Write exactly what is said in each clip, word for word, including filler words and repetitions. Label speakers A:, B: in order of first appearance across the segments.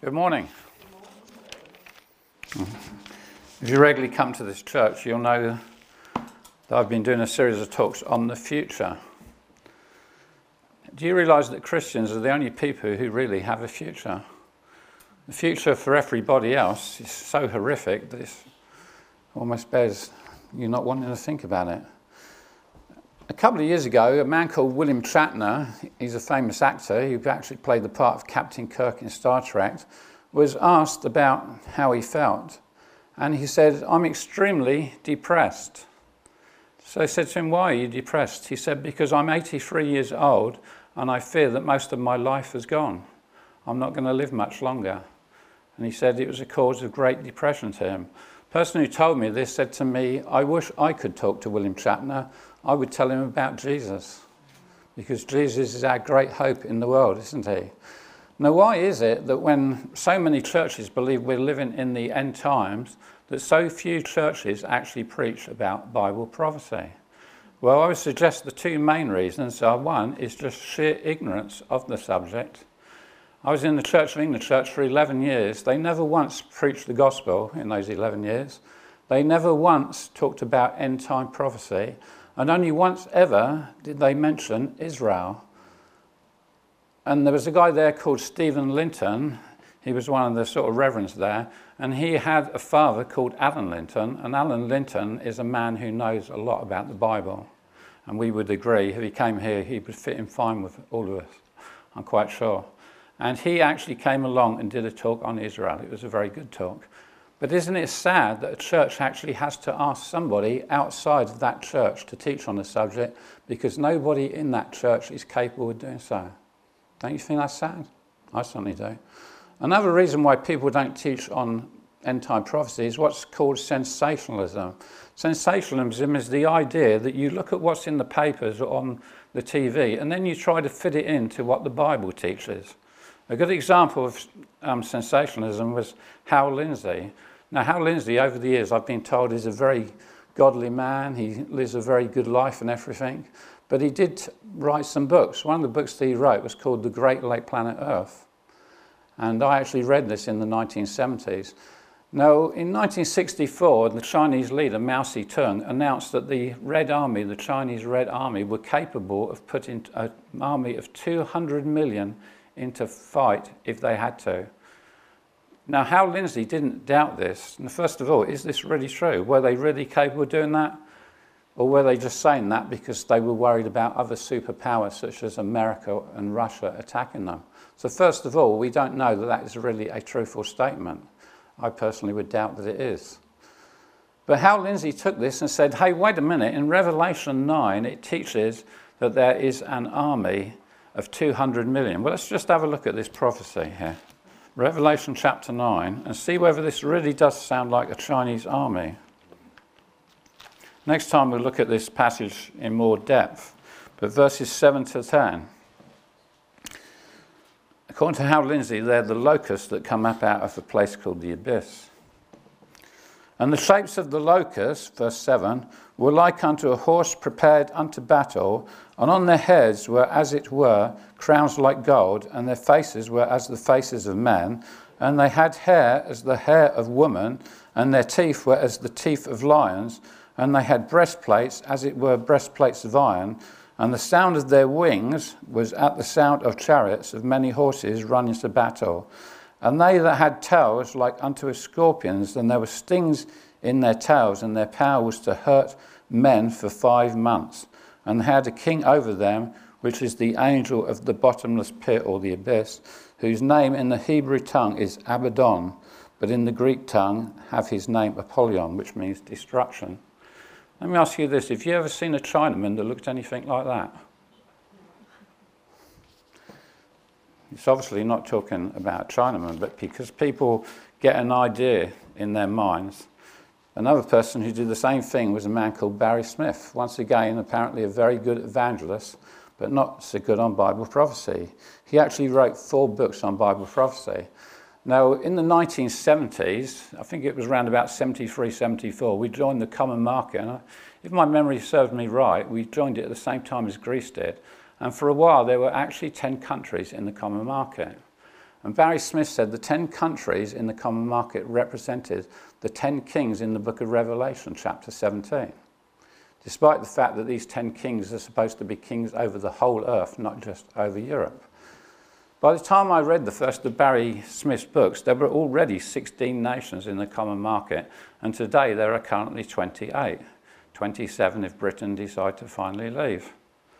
A: Good morning. If you regularly come to this church, you'll know that I've been doing a series of talks on the future. Do you realise that Christians are the only people who really have a future? The future for everybody else is so horrific that it almost bears you not wanting to think about it. A couple of years ago, a man called William Shatner, he's a famous actor who actually played the part of Captain Kirk in Star Trek, was asked about how he felt. And he said, "I'm extremely depressed." So I said to him, "Why are you depressed?" He said, "Because I'm eighty-three years old and I fear that most of my life has gone. I'm not going to live much longer." And he said it was a cause of great depression to him. The person who told me this said to me, "I wish I could talk to William Shatner. I would tell him about Jesus, because Jesus is our great hope in the world, isn't he?" Now, why is it that when so many churches believe we're living in the end times, that so few churches actually preach about Bible prophecy? Well, I would suggest the two main reasons are, one is just sheer ignorance of the subject. I was in the Church of England church for eleven years. They never once preached the gospel in those eleven years. They never once talked about end time prophecy. And only once ever did they mention Israel. And there was a guy there called Stephen Linton. He was one of the sort of reverends there. And he had a father called Alan Linton. And Alan Linton is a man who knows a lot about the Bible. And we would agree, if he came here, he would fit in fine with all of us, I'm quite sure. And he actually came along and did a talk on Israel. It was a very good talk. But isn't it sad that a church actually has to ask somebody outside of that church to teach on the subject, because nobody in that church is capable of doing so? Don't you think that's sad? I certainly do. Another reason why people don't teach on end-time prophecy is what's called sensationalism. Sensationalism is the idea that you look at what's in the papers or on the T V and then you try to fit it into what the Bible teaches. A good example of um, sensationalism was Hal Lindsey. Now, Hal Lindsey, over the years, I've been told, is a very godly man. He lives a very good life and everything. But he did write some books. One of the books that he wrote was called The Great Lake Planet Earth. And I actually read this in the nineteen seventies. Now, in nineteen sixty-four, the Chinese leader, Mao Zedong, announced that the Red Army, the Chinese Red Army, were capable of putting an army of two hundred million into fight if they had to. Now, Hal Lindsey didn't doubt this. And first of all, is this really true? Were they really capable of doing that? Or were they just saying that because they were worried about other superpowers such as America and Russia attacking them? So first of all, we don't know that that is really a truthful statement. I personally would doubt that it is. But Hal Lindsey took this and said, hey, wait a minute, in Revelation nine, it teaches that there is an army of two hundred million. Well, let's just have a look at this prophecy here. Revelation chapter nine, and see whether this really does sound like a Chinese army. Next time we'll look at this passage in more depth, but verses seven to ten. According to Hal Lindsey, they're the locusts that come up out of a place called the abyss. And the shapes of the locusts, verse seven, were like unto a horse prepared unto battle, and on their heads were, as it were, crowns like gold, and their faces were as the faces of men, and they had hair as the hair of women, and their teeth were as the teeth of lions, and they had breastplates, as it were breastplates of iron, and the sound of their wings was at the sound of chariots of many horses running to battle. And they that had tails like unto a scorpions, and there were stings in their tails, and their power was to hurt men for five months. And they had a king over them, which is the angel of the bottomless pit, or the abyss, whose name in the Hebrew tongue is Abaddon, but in the Greek tongue have his name Apollyon, which means destruction. Let me ask you this, have you ever seen a Chinaman that looked anything like that? It's obviously not talking about Chinaman, but because people get an idea in their minds. Another person who did the same thing was a man called Barry Smith. Once again, apparently a very good evangelist, but not so good on Bible prophecy. He actually wrote four books on Bible prophecy. Now, in the nineteen seventies, I think it was around about seventy-three, seventy-four, we joined the Common Market. And if my memory serves me right, we joined it at the same time as Greece did. And for a while, there were actually ten countries in the Common Market. And Barry Smith said the ten countries in the common market represented the ten kings in the book of Revelation, chapter seventeen. Despite the fact that these ten kings are supposed to be kings over the whole earth, not just over Europe. By the time I read the first of Barry Smith's books, there were already sixteen nations in the common market, and today there are currently twenty-eight. twenty-seven if Britain decide to finally leave.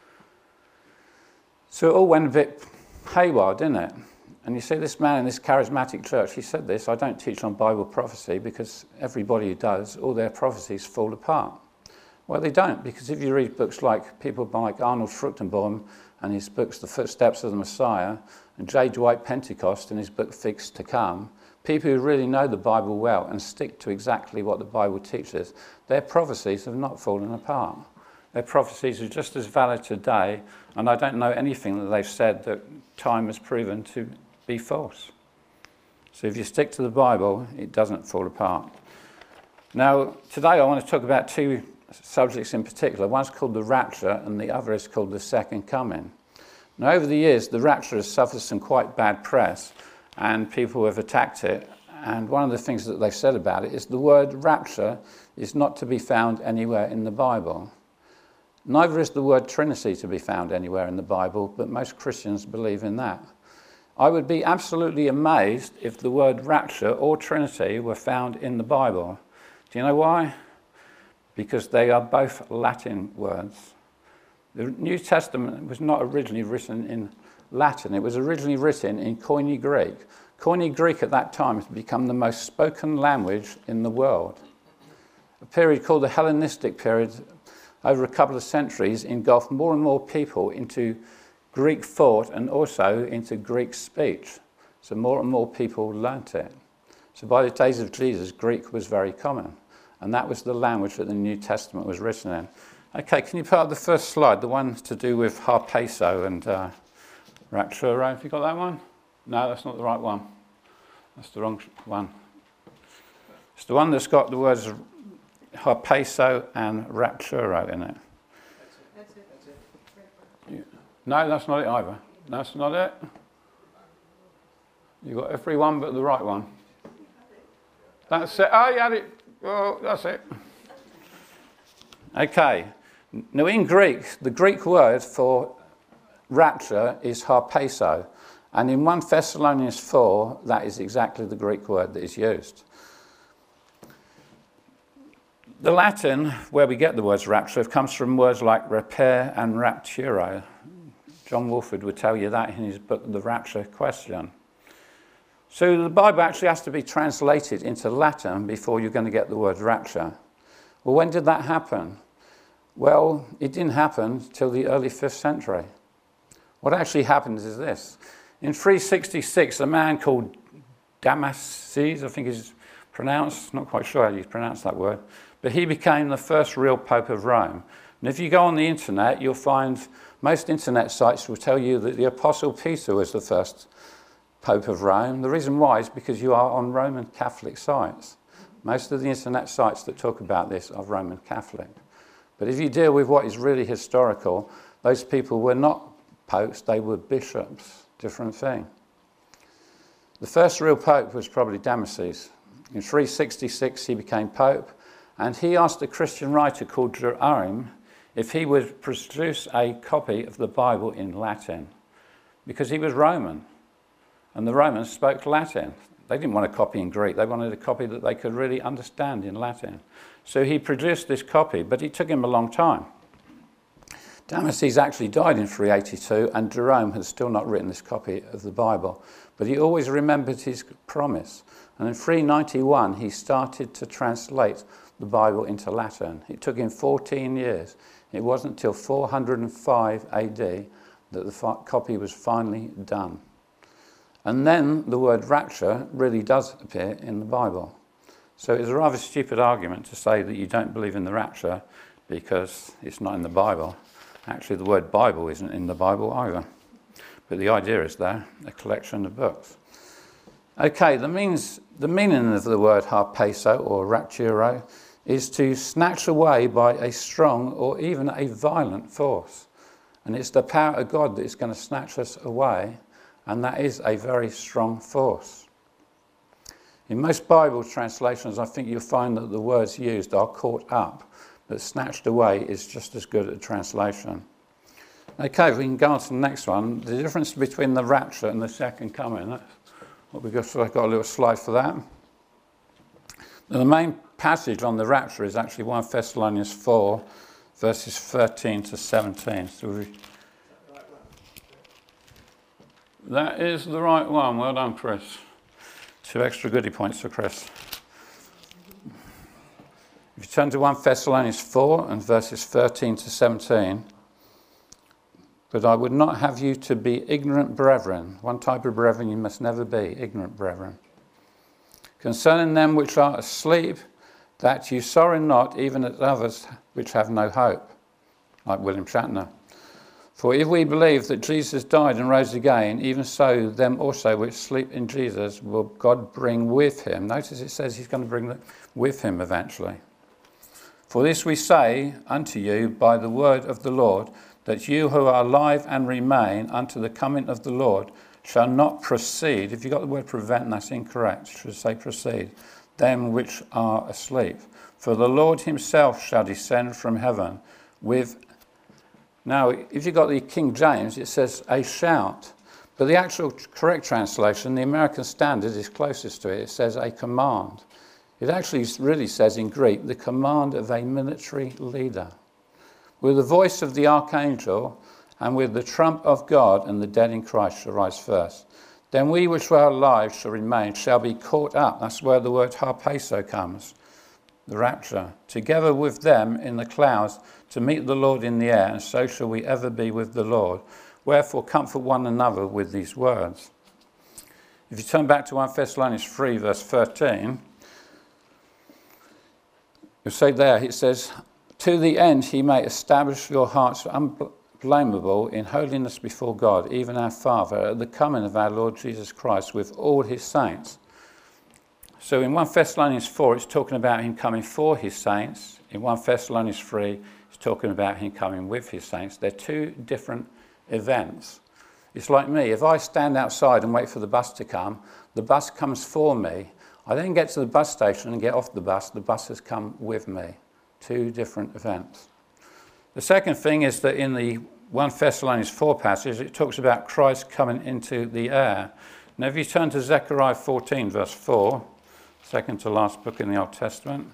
A: So it all went a bit haywire, didn't it? And you see this man in this charismatic church, he said this, I don't teach on Bible prophecy because everybody who does, all their prophecies fall apart. Well, they don't, because if you read books like people like Arnold Fruchtenbaum and his books, The Footsteps of the Messiah, and J. Dwight Pentecost in his book, Figs to Come, people who really know the Bible well and stick to exactly what the Bible teaches, their prophecies have not fallen apart. Their prophecies are just as valid today, and I don't know anything that they've said that time has proven to be false. So if you stick to the Bible, it doesn't fall apart. Now, today I want to talk about two subjects in particular. One's called the rapture, and the other is called the second coming. Now, over the years, the rapture has suffered some quite bad press, and people have attacked it. And one of the things that they've said about it is the word rapture is not to be found anywhere in the Bible. Neither is the word Trinity to be found anywhere in the Bible, but most Christians believe in that. I would be absolutely amazed if the word rapture or Trinity were found in the Bible. Do you know why? Because they are both Latin words. The New Testament was not originally written in Latin. It was originally written in Koine Greek. Koine Greek at that time had become the most spoken language in the world. A period called the Hellenistic period, over a couple of centuries, engulfed more and more people into Greek thought and also into Greek speech. So more and more people learnt it. So by the days of Jesus, Greek was very common. And that was the language that the New Testament was written in. Okay, can you put up the first slide, the one to do with harpazo and uh, rapture? Have you got that one? No, that's not the right one. That's the wrong one. It's the one that's got the words harpazo and rapturo in it.
B: That's it. That's it.
A: No, that's not it either. That's not it. You've got every one but the right one. That's it. Oh, you had it. Oh, that's it. Okay. Now in Greek, the Greek word for rapture is harpazo. And in First Thessalonians four, that is exactly the Greek word that is used. The Latin, where we get the words rapture, comes from words like repair and rapturo. John Wolford would tell you that in his book, The Rapture Question. So the Bible actually has to be translated into Latin before you're going to get the word rapture. Well, when did that happen? Well, it didn't happen till the early fifth century. What actually happened is this. In three sixty-six, a man called Damasus, I think is pronounced, not quite sure how you pronounce that word, but he became the first real Pope of Rome. And if you go on the internet, you'll find most internet sites will tell you that the Apostle Peter was the first Pope of Rome. The reason why is because you are on Roman Catholic sites. Most of the internet sites that talk about this are Roman Catholic. But if you deal with what is really historical, those people were not popes, they were bishops. Different thing. The first real pope was probably Damasus. In three sixty-six, he became pope, and he asked a Christian writer called Jerome if he would produce a copy of the Bible in Latin, because he was Roman, and the Romans spoke Latin. They didn't want a copy in Greek. They wanted a copy that they could really understand in Latin. So he produced this copy, but it took him a long time. Damasus actually died in three eighty-two, and Jerome had still not written this copy of the Bible. But he always remembered his promise. And in three ninety-one, he started to translate the Bible into Latin. It took him fourteen years. It wasn't until four hundred five A D that the copy was finally done. And then the word rapture really does appear in the Bible. So it's a rather stupid argument to say that you don't believe in the rapture because it's not in the Bible. Actually, the word Bible isn't in the Bible either. But the idea is there, a collection of books. Okay, the, means, the meaning of the word harpazo or rapturo is to snatch away by a strong or even a violent force. And it's the power of God that is going to snatch us away And that is a very strong force. In most Bible translations, I think you'll find that the words used are caught up, but snatched away is just as good a translation. Okay, we can go on to the next one. The difference between the rapture and the second coming. That's what we've got, so I've got a little slide for that. Now, the main passage on the rapture is actually First Thessalonians four, verses thirteen to seventeen. So we, that is the right one. Well done, Chris. Two extra goodie points for Chris. If you turn to First Thessalonians four and verses thirteen to seventeen, but I would not have you to be ignorant brethren. One type of brethren you must never be, ignorant brethren. Concerning them which are asleep, that you sorrow not, even as others which have no hope, like William Shatner. For if we believe that Jesus died and rose again, even so them also which sleep in Jesus will God bring with him. Notice it says he's going to bring them with him eventually. For this we say unto you by the word of the Lord, that you who are alive and remain unto the coming of the Lord shall not proceed. If you've got the word prevent, that's incorrect. It should say proceed. Them which are asleep. For the Lord himself shall descend from heaven with... Now, if you've got the King James, it says a shout. But the actual correct translation, the American Standard, is closest to it. It says a command. It actually really says in Greek, the command of a military leader. With the voice of the archangel and with the trump of God, and the dead in Christ shall rise first. Then we which are alive shall remain, shall be caught up. That's where the word harpazo comes, the rapture. Together with them in the clouds to meet the Lord in the air, and so shall we ever be with the Lord. Wherefore comfort one another with these words. If you turn back to First Thessalonians three, verse thirteen, you'll see there, it says, to the end he may establish your hearts unblameable in holiness before God, even our Father, at the coming of our Lord Jesus Christ with all his saints. So in First Thessalonians four, it's talking about him coming for his saints. In First Thessalonians three, it's talking about him coming with his saints. They're two different events. It's like me. If I stand outside and wait for the bus to come, the bus comes for me. I then get to the bus station and get off the bus. The bus has come with me. Two different events. The second thing is that in the First Thessalonians four passage, it talks about Christ coming into the air. Now, if you turn to Zechariah fourteen, verse four, second to last book in the Old Testament.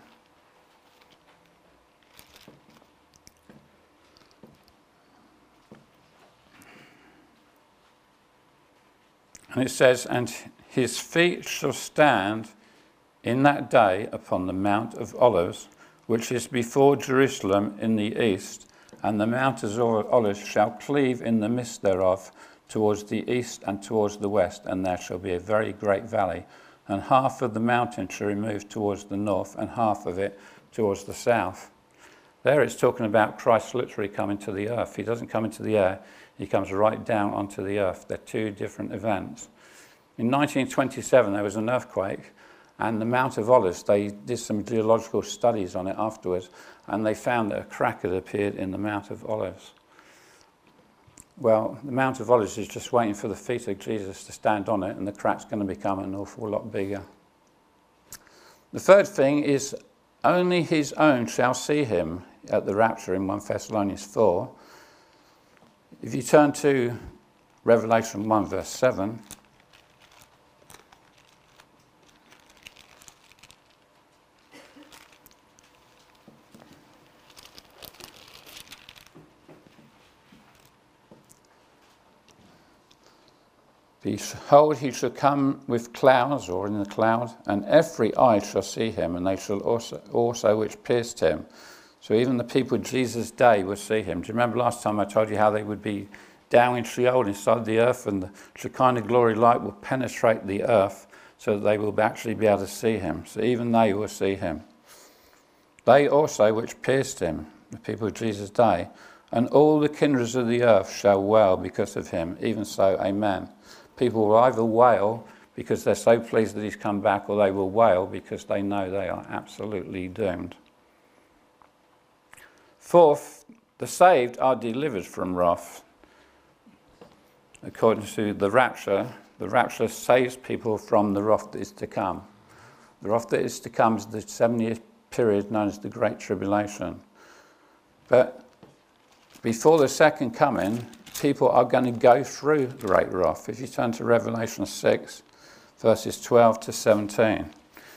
A: And it says, and his feet shall stand in that day upon the Mount of Olives, which is before Jerusalem in the east, and the Mount of Olives shall cleave in the midst thereof towards the east and towards the west, and there shall be a very great valley, and half of the mountain shall remove towards the north, and half of it towards the south. There it's talking about Christ literally coming to the earth. He doesn't come into the air, he comes right down onto the earth. They're two different events. In nineteen twenty-seven, there was an earthquake, and the Mount of Olives, they did some geological studies on it afterwards, and they found that a crack had appeared in the Mount of Olives. Well, the Mount of Olives is just waiting for the feet of Jesus to stand on it, and the crack's going to become an awful lot bigger. The third thing is, only his own shall see him at the rapture in First Thessalonians four. If you turn to Revelation one, verse seven, behold, he shall come with clouds, or in the cloud, and every eye shall see him, and they shall also, also which pierced him. So even the people of Jesus' day will see him. Do you remember last time I told you how they would be down in Sheol inside the earth, and the Shekinah glory light will penetrate the earth so that they will actually be able to see him. So even they will see him. They also which pierced him, the people of Jesus' day, and all the kindreds of the earth shall wail because of him. Even so, amen. People will either wail because they're so pleased that he's come back, or they will wail because they know they are absolutely doomed. Fourth, the saved are delivered from wrath. according to the rapture, the rapture saves people from the wrath that is to come. The wrath that is to come is the seven-year period known as the Great Tribulation. But before the second coming, people are going to go through great wrath. If you turn to Revelation six, verses twelve to seventeen.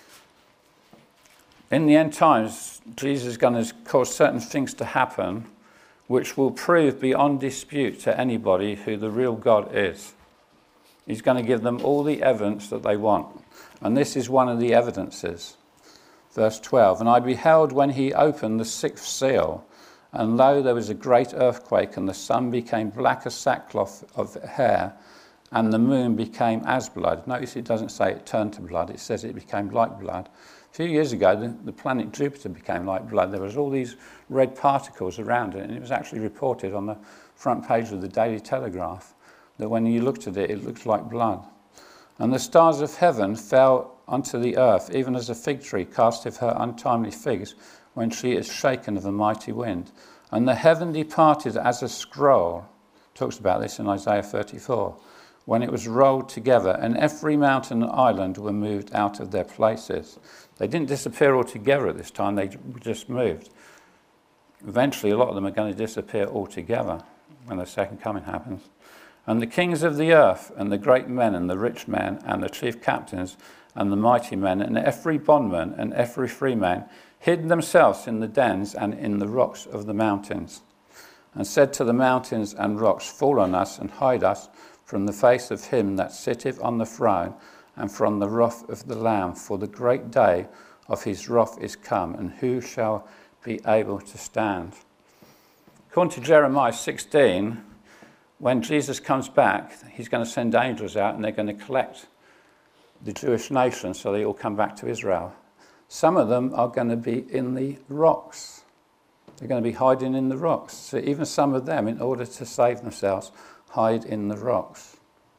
A: In the end times, Jesus is going to cause certain things to happen which will prove beyond dispute to anybody who the real God is. He's going to give them all the evidence that they want. And this is one of the evidences. Verse twelve, and I beheld when he opened the sixth seal, and lo, there was a great earthquake, and the sun became black as sackcloth of hair, and the moon became as blood. Notice it doesn't say it turned to blood, it says it became like blood. A few years ago, the, the planet Jupiter became like blood. There was all these red particles around it, and it was actually reported on the front page of the Daily Telegraph that when you looked at it, it looked like blood. And the stars of heaven fell unto the earth, even as a fig tree casteth her untimely figs when she is shaken of a mighty wind. And the heaven departed as a scroll, talks about this in Isaiah thirty-four, when it was rolled together, and every mountain and island were moved out of their places. They didn't disappear altogether at this time, they just moved. Eventually, a lot of them are going to disappear altogether when the second coming happens. And the kings of the earth, and the great men, and the rich men, and the chief captains, and the mighty men, and every bondman, and every free man, hid themselves in the dens and in the rocks of the mountains, and said to the mountains and rocks, fall on us, and hide us from the face of him that sitteth on the throne, and from the wrath of the Lamb, for the great day of his wrath is come, and who shall be able to stand? According to Jeremiah sixteen, when Jesus comes back, he's going to send angels out, and they're going to collect the Jewish nation so they all come back to Israel. Some of them are going to be in the rocks. They're going to be hiding in the rocks. So even some of them, in order to save themselves, hide in the rocks.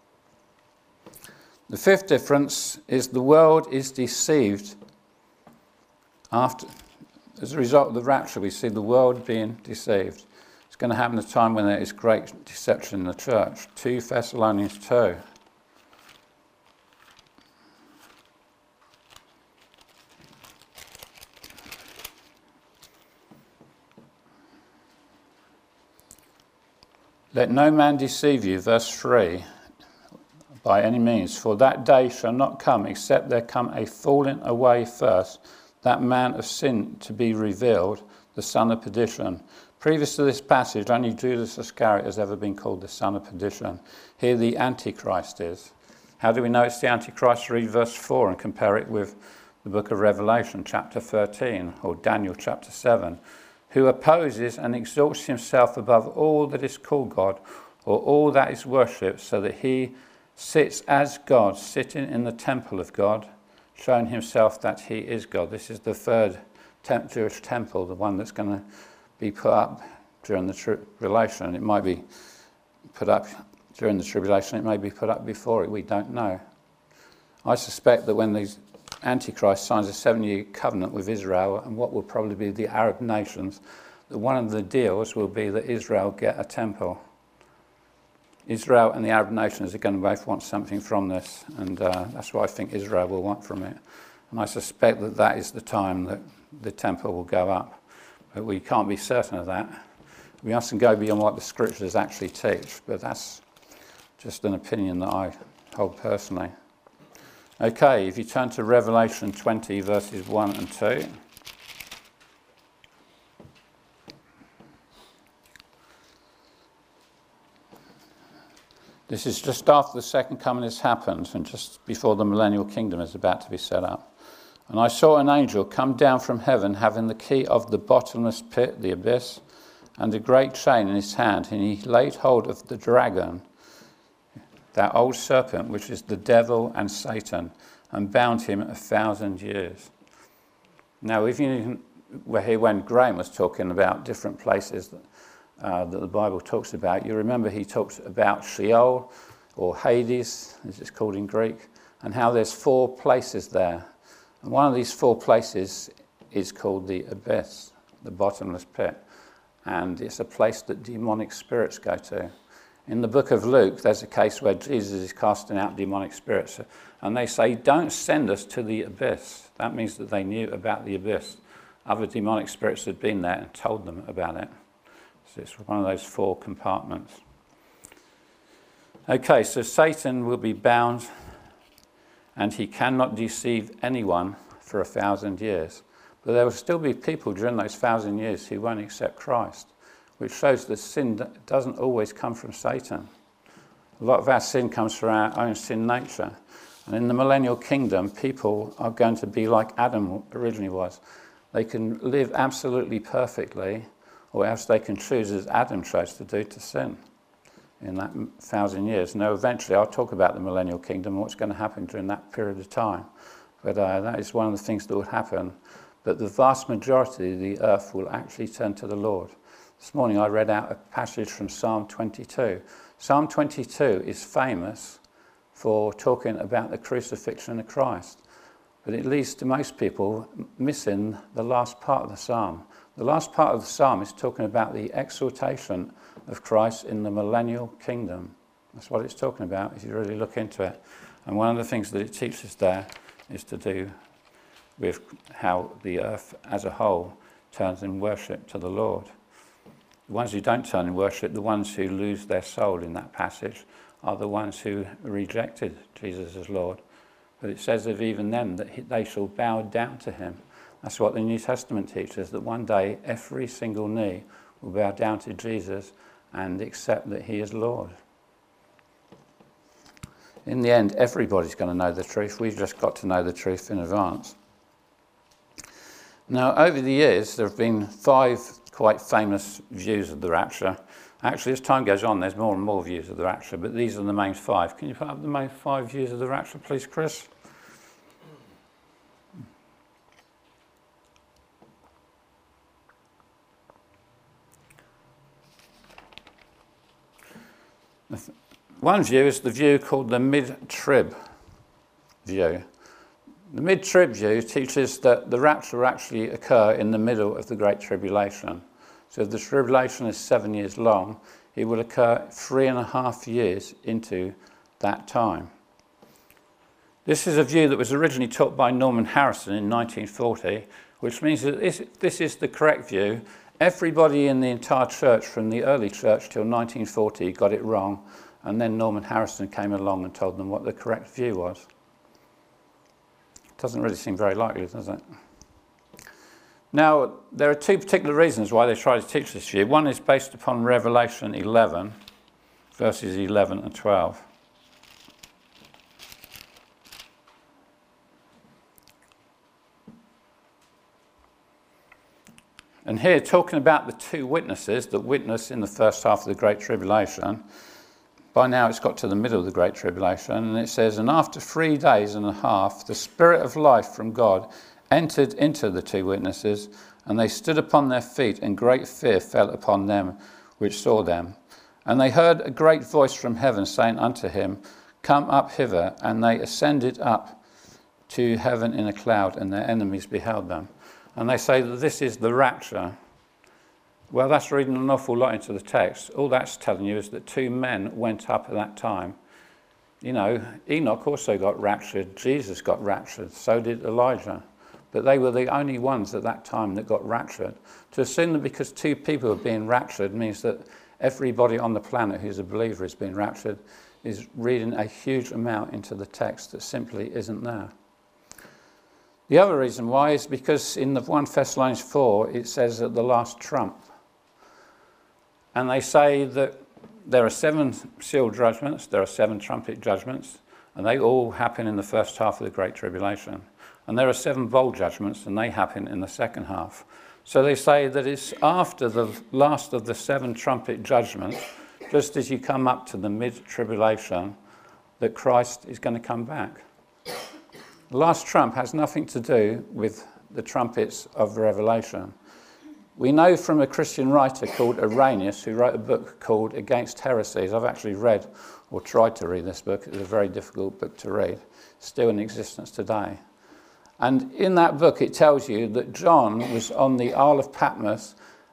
A: The fifth difference is the world is deceived after, as a result of the rapture. We see the world being deceived. It's going to happen at a time when there is great deception in the church. Second Thessalonians two. Let no man deceive you, verse three, by any means, for that day shall not come except there come a falling away first, that man of sin to be revealed, the son of perdition. Previous to this passage, only Judas Iscariot has ever been called the son of perdition. Here the Antichrist is. How do we know it's the Antichrist? Read verse four and compare it with the book of Revelation, chapter thirteen, or Daniel, chapter seven. Who opposes and exalts himself above all that is called God, or all that is worshipped, so that he sits as God, sitting in the temple of God, showing himself that he is God. This is the third temp- Jewish temple, the one that's going to be put up during the tribulation. It might be put up during the tribulation, it may be put up before it, we don't know. I suspect that when the Antichrist signs a seven-year covenant with Israel and what will probably be the Arab nations, that one of the deals will be that Israel get a temple. Israel and the Arab nations are going to both want something from this, and uh, that's what I think Israel will want from it. And I suspect that that is the time that the temple will go up. But we can't be certain of that. We mustn't go beyond what the scriptures actually teach, but that's just an opinion that I hold personally. Okay, if you turn to Revelation twenty, verses one and two. This is just after the second coming has happened and just before the millennial kingdom is about to be set up. And I saw an angel come down from heaven, having the key of the bottomless pit, the abyss, and a great chain in his hand. And he laid hold of the dragon, that old serpent, which is the devil and Satan, and bound him a thousand years. Now, if you were here when Graham was talking about different places that, uh, that the Bible talks about, you remember he talks about Sheol, or Hades, as it's called in Greek, and how there's four places there. And one of these four places is called the abyss, the bottomless pit. And it's a place that demonic spirits go to. In the book of Luke, there's a case where Jesus is casting out demonic spirits, and they say, don't send us to the abyss. That means that they knew about the abyss. Other demonic spirits had been there and told them about it. So it's one of those four compartments. Okay, so Satan will be bound, and he cannot deceive anyone for a thousand years. But there will still be people during those thousand years who won't accept Christ, which shows that sin doesn't always come from Satan. A lot of our sin comes from our own sin nature. And in the millennial kingdom, people are going to be like Adam originally was. They can live absolutely perfectly, or else they can choose, as Adam chose to do, to sin in that thousand years. Now, eventually, I'll talk about the millennial kingdom and what's going to happen during that period of time. But uh, that is one of the things that will happen. But the vast majority of the earth will actually turn to the Lord. This morning, I read out a passage from Psalm twenty-two. Psalm twenty-two is famous for talking about the crucifixion of Christ. But it leads to most people missing the last part of the psalm. The last part of the psalm is talking about the exaltation of Christ in the millennial kingdom. That's what it's talking about if you really look into it. And one of the things that it teaches there is to do with how the earth as a whole turns in worship to the Lord. The ones who don't turn in worship, the ones who lose their soul in that passage, are the ones who rejected Jesus as Lord. But it says of even them that they shall bow down to him. That's what the New Testament teaches, that one day every single knee will bow down to Jesus and accept that he is Lord. In the end, everybody's going to know the truth. We've just got to know the truth in advance. Now, over the years, there have been five quite famous views of the rapture. Actually, as time goes on, there's more and more views of the rapture, but these are the main five. Can you put up the main five views of the rapture, please, Chris? One view is the view called the mid-trib view. The mid-trib view teaches that the rapture will actually occur in the middle of the Great Tribulation. So if the tribulation is seven years long, it will occur three and a half years into that time. This is a view that was originally taught by Norman Harrison in nineteen forty, which means that this, this is the correct view. Everybody in the entire church, from the early church till nineteen forty, got it wrong, and then Norman Harrison came along and told them what the correct view was. Doesn't really seem very likely, does it? Now, there are two particular reasons why they try to teach this view. One is based upon Revelation eleven, verses eleven and twelve. And here, talking about the two witnesses that witness in the first half of the Great Tribulation, by now it's got to the middle of the Great Tribulation, and it says, and after three days and a half, the Spirit of life from God entered into the two witnesses, and they stood upon their feet, and great fear fell upon them which saw them. And they heard a great voice from heaven saying unto him, come up hither. And they ascended up to heaven in a cloud, and their enemies beheld them. And they say that this is the rapture. Well, that's reading an awful lot into the text. All that's telling you is that two men went up at that time. You know, Enoch also got raptured. Jesus got raptured. So did Elijah. But they were the only ones at that time that got raptured. To assume that because two people are being raptured means that everybody on the planet who's a believer is being raptured is reading a huge amount into the text that simply isn't there. The other reason why is because in the First Thessalonians four, it says at the last trump. And they say that there are seven seal judgments, there are seven trumpet judgments, and they all happen in the first half of the Great Tribulation. And there are seven bowl judgments, and they happen in the second half. So they say that it's after the last of the seven trumpet judgments, just as you come up to the mid-tribulation, that Christ is going to come back. The last trump has nothing to do with the trumpets of Revelation. We know from a Christian writer called Irenaeus, who wrote a book called Against Heresies. I've actually read or tried to read this book. It's a very difficult book to read. It's still in existence today. And in that book, it tells you that John was on the Isle of Patmos,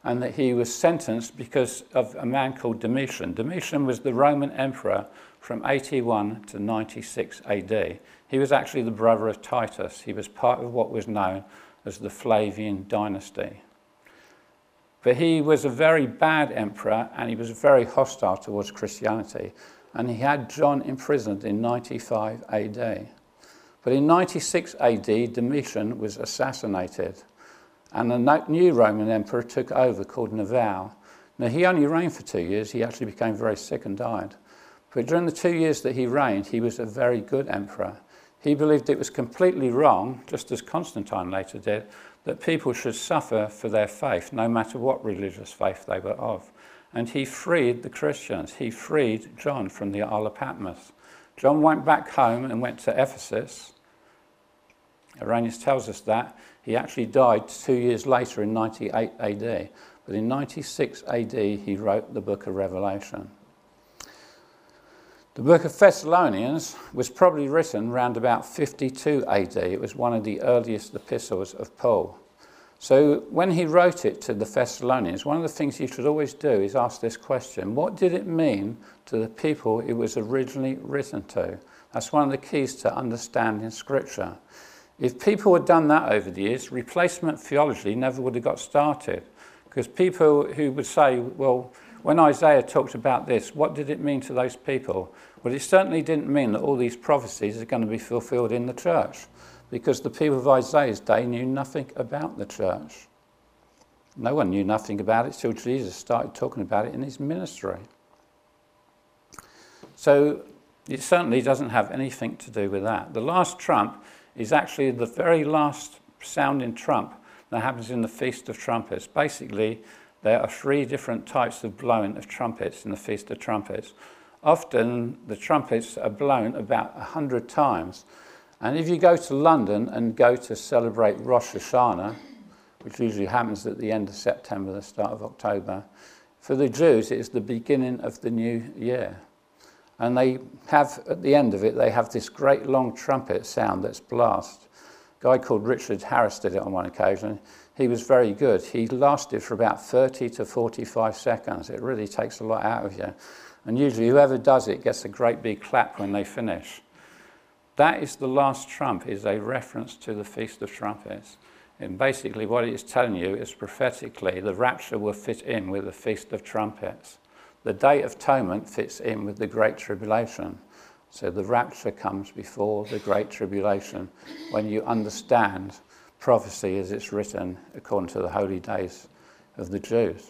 A: and that he was sentenced because of a man called Domitian. Domitian was the Roman emperor from eighty-one to ninety-six A D. He was actually the brother of Titus. He was part of what was known as the Flavian dynasty. But he was a very bad emperor, and he was very hostile towards Christianity. And he had John imprisoned in ninety-five A D. But in ninety-six A D, Domitian was assassinated, and a new Roman emperor took over called Nerval. Now, he only reigned for two years. He actually became very sick and died. But during the two years that he reigned, he was a very good emperor. He believed it was completely wrong, just as Constantine later did, that people should suffer for their faith, no matter what religious faith they were of. And he freed the Christians. He freed John from the Isle of Patmos. John went back home and went to Ephesus. Irenaeus tells us that. He actually died two years later in ninety-eight A D. But in ninety-six A D, he wrote the book of Revelation. The book of Thessalonians was probably written around about fifty-two A D. It was one of the earliest epistles of Paul. So when he wrote it to the Thessalonians, one of the things you should always do is ask this question: what did it mean to the people it was originally written to? That's one of the keys to understanding Scripture. If people had done that over the years, replacement theology never would have got started. Because people who would say, well, when Isaiah talked about this, what did it mean to those people? Well, it certainly didn't mean that all these prophecies are going to be fulfilled in the church, because the people of Isaiah's day knew nothing about the church. No one knew nothing about it till Jesus started talking about it in his ministry. So it certainly doesn't have anything to do with that. The last trump is actually the very last sounding trump that happens in the Feast of Trumpets. Basically, there are three different types of blowing of trumpets in the Feast of Trumpets. Often the trumpets are blown about a hundred times. And if you go to London and go to celebrate Rosh Hashanah, which usually happens at the end of September, the start of October, for the Jews it is the beginning of the new year. And they have, at the end of it, they have this great long trumpet sound that's blast. A guy called Richard Harris did it on one occasion. He was very good. He lasted for about thirty to forty-five seconds. It really takes a lot out of you. And usually whoever does it gets a great big clap when they finish. That is the last trump, is a reference to the Feast of Trumpets. And basically what it is telling you is prophetically the rapture will fit in with the Feast of Trumpets. The Day of Atonement fits in with the Great Tribulation. So the rapture comes before the Great Tribulation when you understand prophecy as it's written according to the holy days of the Jews.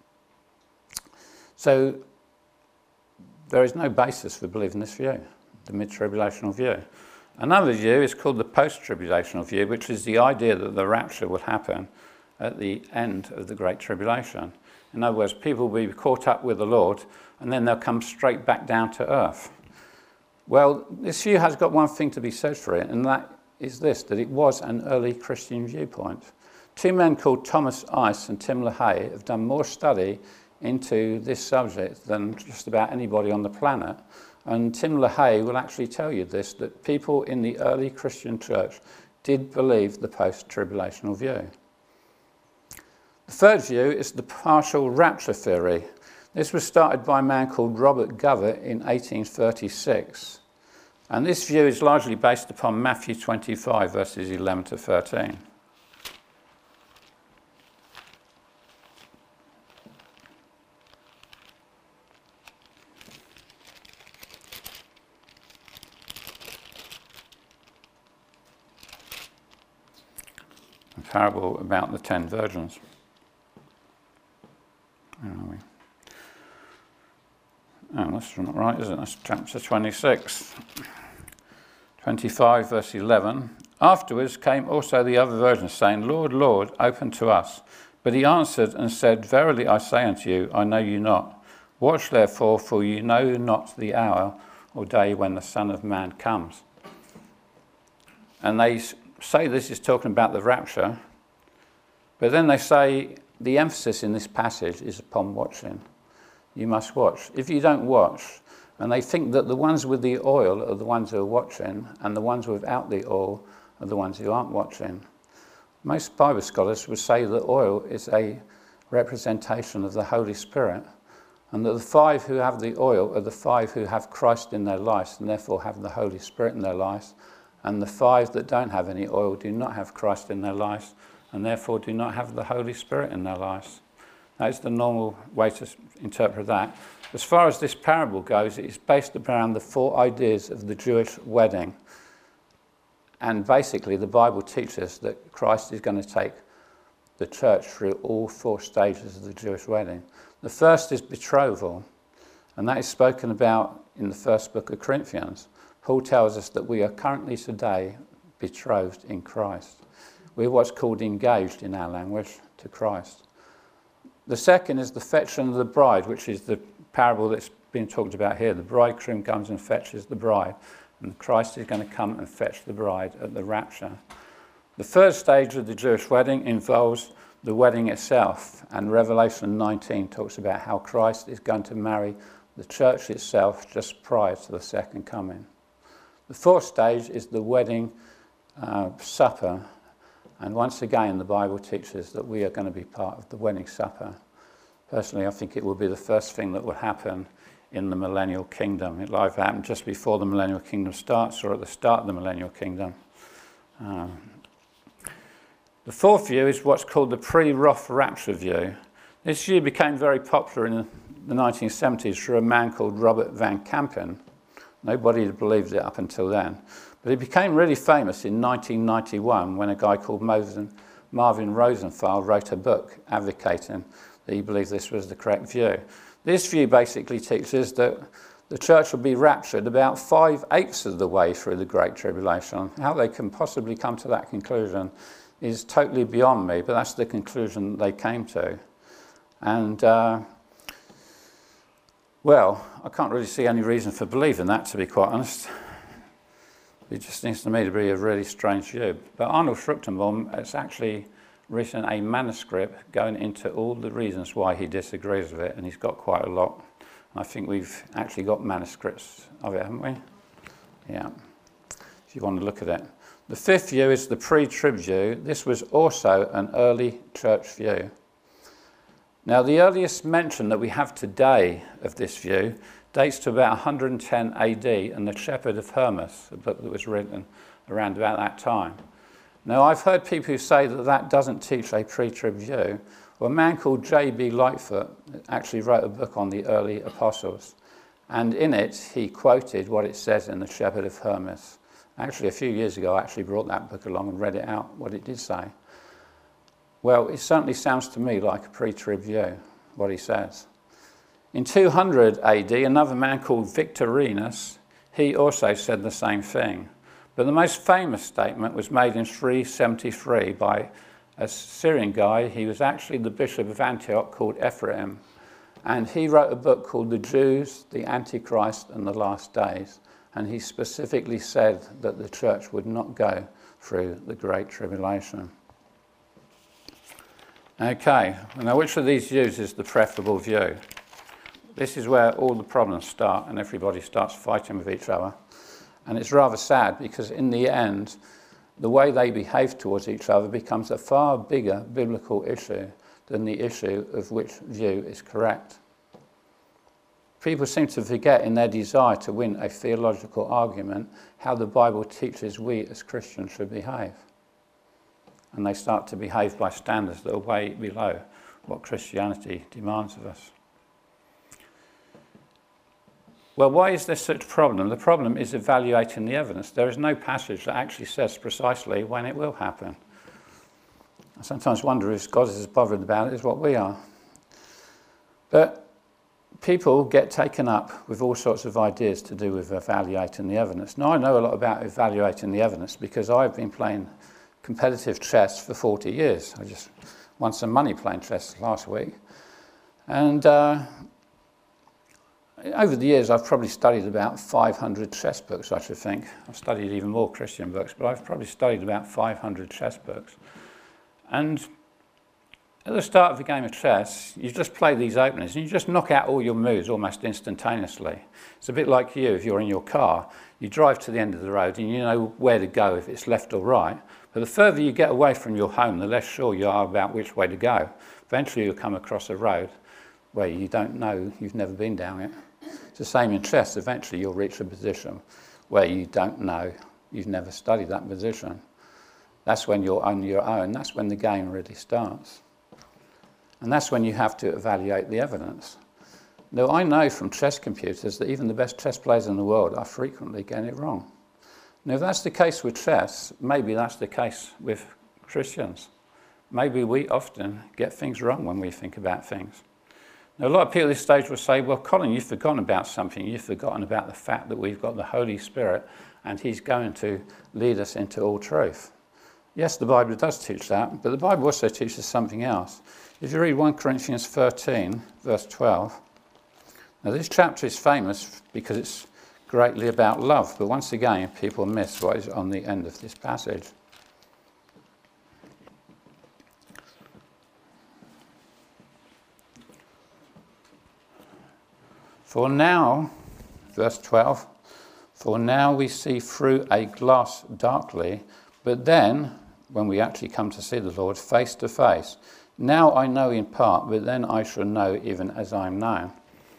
A: So there is no basis for believing this view, the mid-tribulational view. Another view is called the post-tribulational view, which is the idea that the rapture will happen at the end of the Great Tribulation. In other words, people will be caught up with the Lord, and then they'll come straight back down to earth. Well, this view has got one thing to be said for it, and that is this, that it was an early Christian viewpoint. Two men called Thomas Ice and Tim LaHaye have done more study into this subject than just about anybody on the planet. And Tim LaHaye will actually tell you this, that people in the early Christian church did believe the post-tribulational view. The third view is the partial rapture theory. This was started by a man called Robert Govert in eighteen thirty-six. And this view is largely based upon Matthew twenty-five, verses eleven to thirteen. A parable about the ten virgins. Where are we? Oh, that's not right, is it? That's chapter twenty-six. twenty-five, verse eleven. Afterwards came also the other virgins, saying, Lord, Lord, open to us. But he answered and said, Verily I say unto you, I know you not. Watch therefore, for you know not the hour or day when the Son of Man comes. And they say this is talking about the rapture, but then they say the emphasis in this passage is upon watching. You must watch. If you don't watch, and they think that the ones with the oil are the ones who are watching, and the ones without the oil are the ones who aren't watching. Most Bible scholars would say that oil is a representation of the Holy Spirit, and that the five who have the oil are the five who have Christ in their lives and therefore have the Holy Spirit in their lives, and the five that don't have any oil do not have Christ in their lives and therefore do not have the Holy Spirit in their lives. That is the normal way to interpret that. As far as this parable goes, it is based around the four ideas of the Jewish wedding. And basically the Bible teaches that Christ is going to take the church through all four stages of the Jewish wedding. The first is betrothal, and that is spoken about in the first book of Corinthians. Paul tells us that we are currently today betrothed in Christ. We're what's called engaged in our language to Christ. The second is the fetching of the bride, which is the parable that's been talked about here. The bridegroom comes and fetches the bride, and Christ is going to come and fetch the bride at the rapture. The third stage of the Jewish wedding involves the wedding itself, and Revelation nineteen talks about how Christ is going to marry the church itself just prior to the second coming. The fourth stage is the wedding uh, supper, and once again the Bible teaches that we are going to be part of the wedding supper. Personally, I think it will be the first thing that will happen in the millennial kingdom. It'll either happen just before the millennial kingdom starts or at the start of the millennial kingdom. Um, The fourth view is what's called the pre-wrath rapture view. This view became very popular in the nineteen seventies through a man called Robert Van Kampen. Nobody had believed it up until then. But it became really famous in nineteen ninety-one when a guy called Marvin Rosenthal wrote a book advocating that he believed this was the correct view. This view basically teaches that the church will be raptured about five-eighths of the way through the Great Tribulation. How they can possibly come to that conclusion is totally beyond me, but that's the conclusion they came to. And, uh, well, I can't really see any reason for believing that, to be quite honest. It just seems to me to be a really strange view. But Arnold Fruchtenbaum has actually written a manuscript going into all the reasons why he disagrees with it, and he's got quite a lot. And I think we've actually got manuscripts of it, haven't we? Yeah, if you want to look at it. The fifth view is the pre-trib view. This was also an early church view. Now, the earliest mention that we have today of this view dates to about one hundred ten A D and the Shepherd of Hermas, a book that was written around about that time. Now, I've heard people who say that that doesn't teach a pre-trib view. Well, a man called J B Lightfoot actually wrote a book on the early apostles, and in it he quoted what it says in the Shepherd of Hermas. Actually, a few years ago, I actually brought that book along and read it out, what it did say. Well, it certainly sounds to me like a pre-trib view, what he says. In two hundred A D, another man called Victorinus, he also said the same thing. But the most famous statement was made in three seventy-three by a Syrian guy. He was actually the bishop of Antioch called Ephraim. And he wrote a book called The Jews, the Antichrist, and the Last Days. And he specifically said that the church would not go through the Great Tribulation. Okay, now which of these views is the preferable view? This is where all the problems start and everybody starts fighting with each other. And it's rather sad because in the end, the way they behave towards each other becomes a far bigger biblical issue than the issue of which view is correct. People seem to forget in their desire to win a theological argument how the Bible teaches we as Christians should behave. And they start to behave by standards that are way below what Christianity demands of us. Well, why is there such a problem? The problem is evaluating the evidence. There is no passage that actually says precisely when it will happen. I sometimes wonder if God is as bothered about it as what we are. But people get taken up with all sorts of ideas to do with evaluating the evidence. Now, I know a lot about evaluating the evidence because I've been playing competitive chess for forty years. I just won some money playing chess last week. And uh, over the years, I've probably studied about five hundred chess books, I should think. I've studied even more Christian books, but I've probably studied about five hundred chess books. And at the start of a game of chess, you just play these openings and you just knock out all your moves almost instantaneously. It's a bit like you if you're in your car. You drive to the end of the road and you know where to go if it's left or right, But the further you get away from your home, the less sure you are about which way to go. Eventually you'll come across a road where you don't know, you've never been down it. It's the same in chess. Eventually you'll reach a position where you don't know, you've never studied that position. That's when you're on your own. That's when the game really starts. And that's when you have to evaluate the evidence. Now, I know from chess computers that even the best chess players in the world are frequently getting it wrong. Now, if that's the case with chess, maybe that's the case with Christians. Maybe we often get things wrong when we think about things. Now, a lot of people at this stage will say, well, Colin, you've forgotten about something. You've forgotten about the fact that we've got the Holy Spirit and he's going to lead us into all truth. Yes, the Bible does teach that, but the Bible also teaches something else. If you read First Corinthians thirteen, verse twelve, now this chapter is famous because it's greatly about love, but once again, people miss what is on the end of this passage. For now, verse twelve, for now we see through a glass darkly, but then, when we actually come to see the Lord face to face, now I know in part, but then I shall know even as I am known.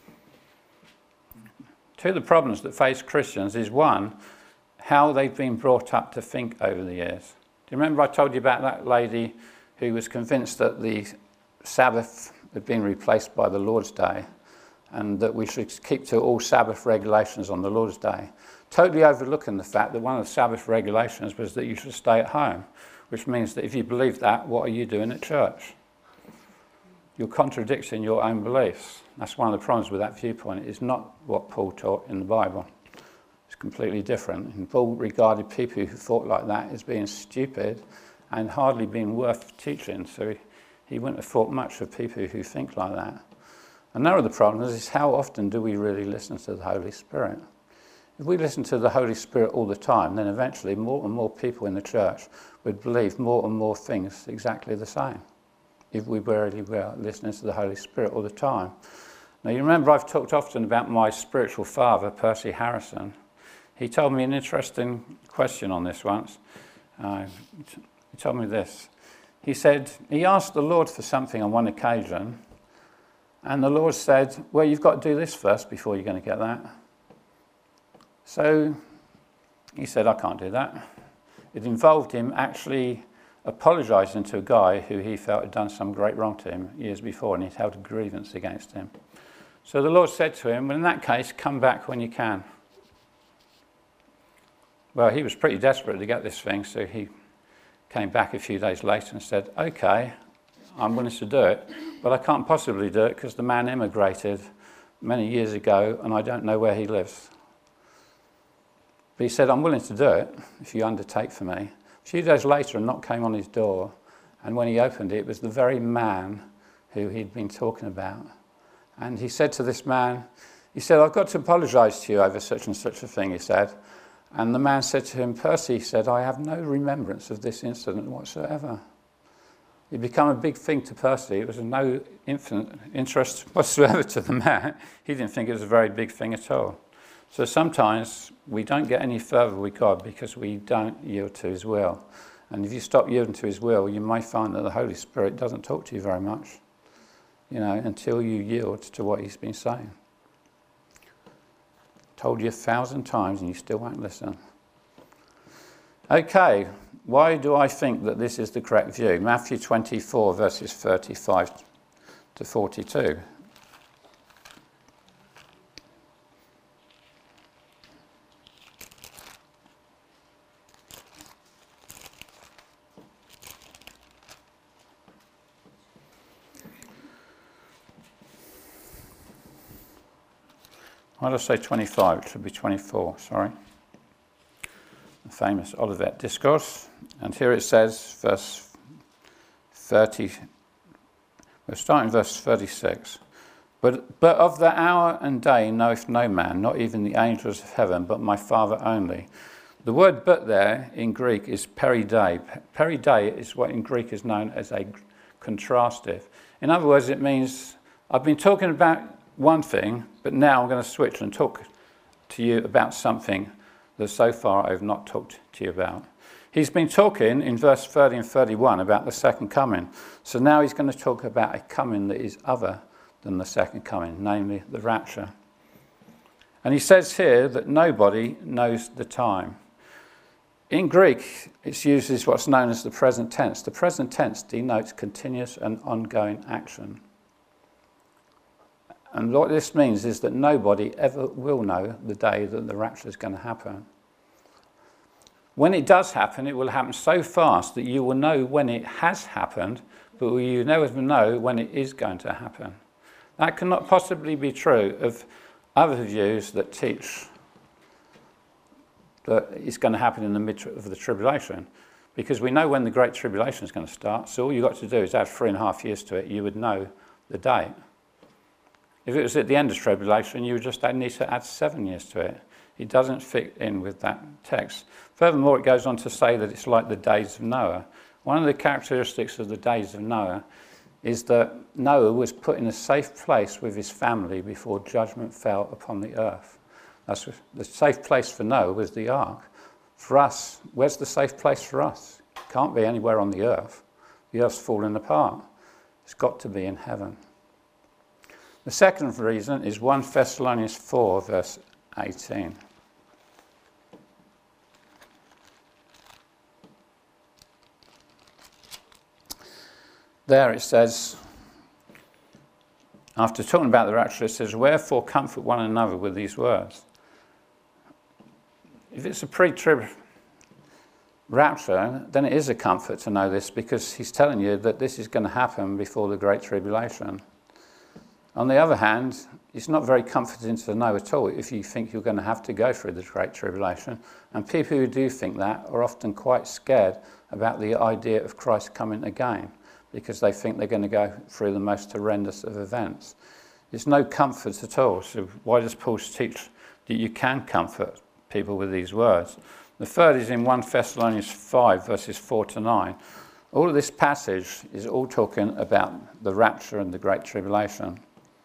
A: Two of the problems that face Christians is, one, how they've been brought up to think over the years. Do you remember I told you about that lady who was convinced that the Sabbath had been replaced by the Lord's Day and that we should keep to all Sabbath regulations on the Lord's Day, totally overlooking the fact that one of the Sabbath regulations was that you should stay at home, which means that if you believe that, what are you doing at church? You're contradicting your own beliefs. That's one of the problems with that viewpoint. It's not what Paul taught in the Bible. It's completely different. And Paul regarded people who thought like that as being stupid and hardly being worth teaching. So he, he wouldn't have thought much of people who think like that. Another of the problems is how often do we really listen to the Holy Spirit? If we listen to the Holy Spirit all the time, then eventually more and more people in the church would believe more and more things exactly the same. If we really were listening to the Holy Spirit all the time. Now, you remember I've talked often about my spiritual father, Percy Harrison. He told me an interesting question on this once. Uh, he told me this. He said, he asked the Lord for something on one occasion, and the Lord said, well, you've got to do this first before you're going to get that. So he said, I can't do that. It involved him actually apologising to a guy who he felt had done some great wrong to him years before, and he'd held a grievance against him. So the Lord said to him, well, in that case, come back when you can. Well, he was pretty desperate to get this thing, so he came back a few days later and said, okay, I'm willing to do it, but I can't possibly do it because the man emigrated many years ago and I don't know where he lives. But he said, I'm willing to do it if you undertake for me. A few days later, a knock came on his door, and when he opened it, it was the very man who he'd been talking about. And he said to this man, he said, I've got to apologise to you over such and such a thing, he said. And the man said to him, Percy, he said, I have no remembrance of this incident whatsoever. It became a big thing to Percy. It was of no infinite interest whatsoever to the man. He didn't think it was a very big thing at all. So sometimes we don't get any further with God because we don't yield to his will. And if you stop yielding to his will, you may find that the Holy Spirit doesn't talk to you very much, you know, until you yield to what he's been saying. Told you a thousand times and you still won't listen. Okay, why do I think that this is the correct view? Matthew twenty-four, verses thirty-five to forty-two. Why did I say twenty-five? It should be twenty-four, sorry. The famous Olivet Discourse. And here it says, verse thirty, we're starting verse thirty-six. But, but of the hour and day knoweth no man, not even the angels of heaven, but my Father only. The word but there in Greek is peridei. Peridei is what in Greek is known as a contrastive. In other words, it means I've been talking about one thing, but now I'm going to switch and talk to you about something that so far I've not talked to you about. He's been talking in verse thirty and thirty-one about the second coming. So now he's going to talk about a coming that is other than the second coming, namely the rapture. And he says here that nobody knows the time. In Greek, it's used as what's known as the present tense. The present tense denotes continuous and ongoing action. And what this means is that nobody ever will know the day that the rapture is going to happen. When it does happen, it will happen so fast that you will know when it has happened, but you never know when it is going to happen. That cannot possibly be true of other views that teach that it's going to happen in the midst of the tribulation, because we know when the Great Tribulation is going to start, so all you've got to do is add three and a half years to it, you would know the date. If it was at the end of tribulation, you would just need to add seven years to it. It doesn't fit in with that text. Furthermore, it goes on to say that it's like the days of Noah. One of the characteristics of the days of Noah is that Noah was put in a safe place with his family before judgment fell upon the earth. That's the safe place for Noah was the ark. For us, where's the safe place for us? It can't be anywhere on the earth. The earth's falling apart. It's got to be in heaven. The second reason is First Thessalonians four, verse eighteen. There it says, after talking about the rapture, it says, "Wherefore comfort one another with these words." If it's a pre-trib rapture, then it is a comfort to know this, because he's telling you that this is going to happen before the Great Tribulation. On the other hand, it's not very comforting to know at all if you think you're going to have to go through the Great Tribulation. And people who do think that are often quite scared about the idea of Christ coming again, because they think they're going to go through the most horrendous of events. There's no comfort at all. So why does Paul teach that you can comfort people with these words? The third is in First Thessalonians five, verses four to nine. All of this passage is all talking about the rapture and the Great Tribulation.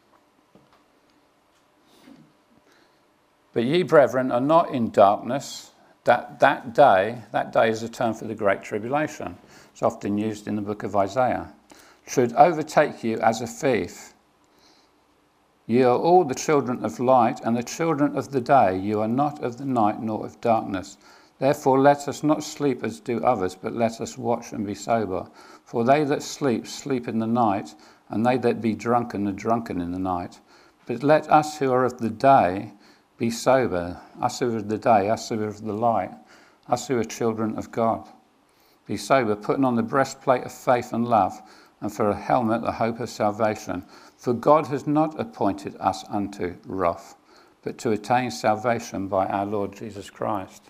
A: "But ye, brethren, are not in darkness, that that day," that day is a term for the Great Tribulation. It's often used in the book of Isaiah, "should overtake you as a thief. Ye are all the children of light and the children of the day. You are not of the night nor of darkness. Therefore let us not sleep as do others, but let us watch and be sober. For they that sleep, sleep in the night, and they that be drunken are drunken in the night. But let us who are of the day be sober, us who are of the day, us who are of the light, us who are children of God. Be sober, putting on the breastplate of faith and love, and for a helmet the hope of salvation. For God has not appointed us unto wrath, but to attain salvation by our Lord Jesus Christ."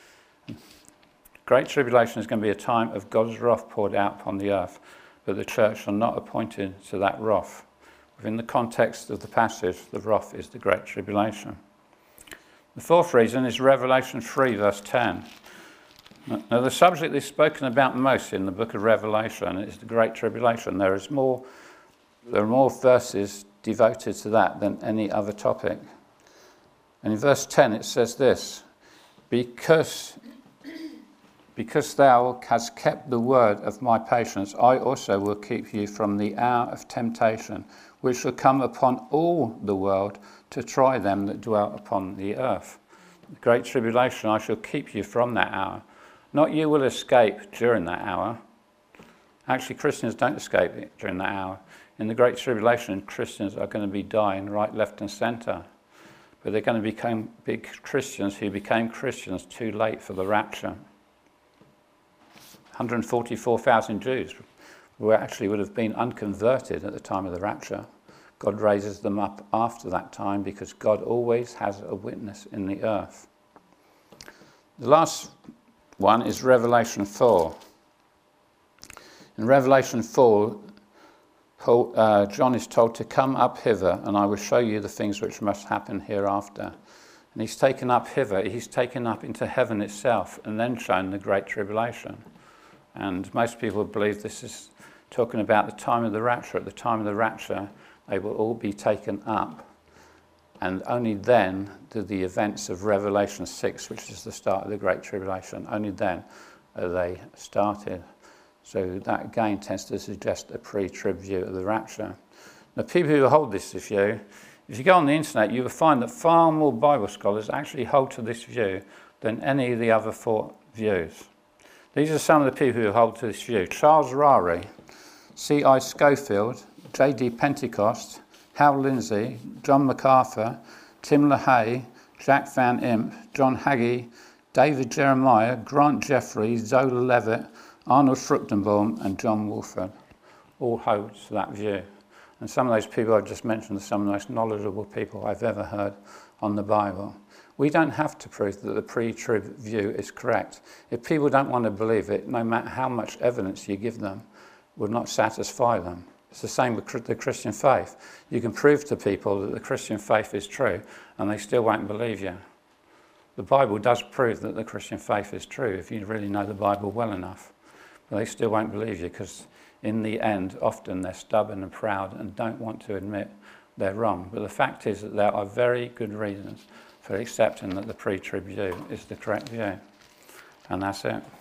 A: Great Tribulation is going to be a time of God's wrath poured out upon the earth, but the church are not appointed to that wrath. Within the context of the passage, the wrath is the Great Tribulation. The fourth reason is Revelation three, verse ten. Now, the subject is spoken about most in the book of Revelation is the Great Tribulation. There is more, there are more verses devoted to that than any other topic. And in verse ten it says this, because, because thou hast kept the word of my patience, I also will keep you from the hour of temptation, which shall come upon all the world to try them that dwell upon the earth. The Great Tribulation, I shall keep you from that hour. Not you will escape during that hour. Actually, Christians don't escape during that hour. In the Great Tribulation, Christians are going to be dying right, left and centre. But they're going to become big Christians who became Christians too late for the rapture. one hundred forty-four thousand Jews who actually would have been unconverted at the time of the rapture. God raises them up after that time because God always has a witness in the earth. The last one is Revelation four. In Revelation four, Paul, uh, John is told to come up hither and I will show you the things which must happen hereafter. And he's taken up hither, he's taken up into heaven itself and then shown the Great Tribulation. And most people believe this is talking about the time of the rapture. At the time of the rapture, they will all be taken up. And only then do the events of Revelation six, which is the start of the Great Tribulation, only then uh, they started. So that again tends to suggest a pre-trib view of the rapture. Now, people who hold this view, if you go on the internet, you will find that far more Bible scholars actually hold to this view than any of the other four views. These are some of the people who hold to this view. Charles Rari, C I Schofield, J D Pentecost, Hal Lindsey, John MacArthur, Tim LaHaye, Jack Van Impe, John Hagee, David Jeremiah, Grant Jeffrey, Zola Levitt, Arnold Fruchtenbaum and John Wolford all hold to that view. And some of those people I've just mentioned are some of the most knowledgeable people I've ever heard on the Bible. We don't have to prove that the pre-trib view is correct. If people don't want to believe it, no matter how much evidence you give them, will not satisfy them. It's the same with the Christian faith. You can prove to people that the Christian faith is true and they still won't believe you. The Bible does prove that the Christian faith is true if you really know the Bible well enough. But they still won't believe you because in the end, often they're stubborn and proud and don't want to admit they're wrong. But the fact is that there are very good reasons for accepting that the pre-trib view is the correct view. And that's it.